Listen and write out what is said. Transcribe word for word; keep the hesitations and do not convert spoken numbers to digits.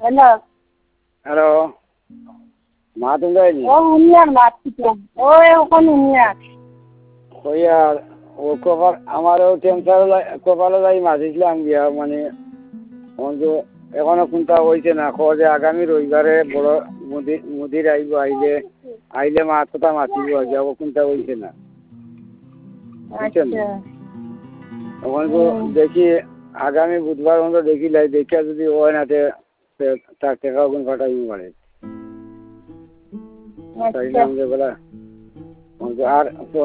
hello hello মা তুমি যায়নি ও উনিয়ার মারছিলাম ও ওখানে উনিয়ার ওই আর ও কপাল আমারও টেনশন কপালে যাই মাঝিছিলাম গিয়া মানে যে এখনো কোনটা হয়েছে না যে আগামী রবিবারে বড় মুদির মুদির আইব আইলে আইলে মা কথা মাতিব যাব কোনটা হয়েছে না বুঝছেন তখন তো দেখি আগামী বুধবার মতো দেখি লাই দেখিয়া যদি হয় না তার টাকা গুণ ফাটাইব পারে তাই না বলা আর